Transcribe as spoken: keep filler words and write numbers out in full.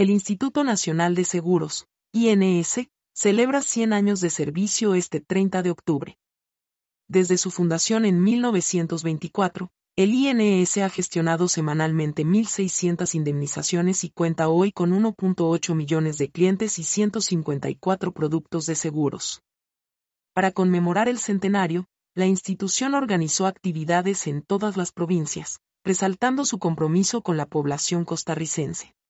El Instituto Nacional de Seguros, I N S, celebra cien años de servicio este treinta de octubre. Desde su fundación en mil novecientos veinticuatro, el I N S ha gestionado semanalmente mil seiscientas indemnizaciones y cuenta hoy con uno punto ocho millones de clientes y ciento cincuenta y cuatro productos de seguros. Para conmemorar el centenario, la institución organizó actividades en todas las provincias, resaltando su compromiso con la población costarricense.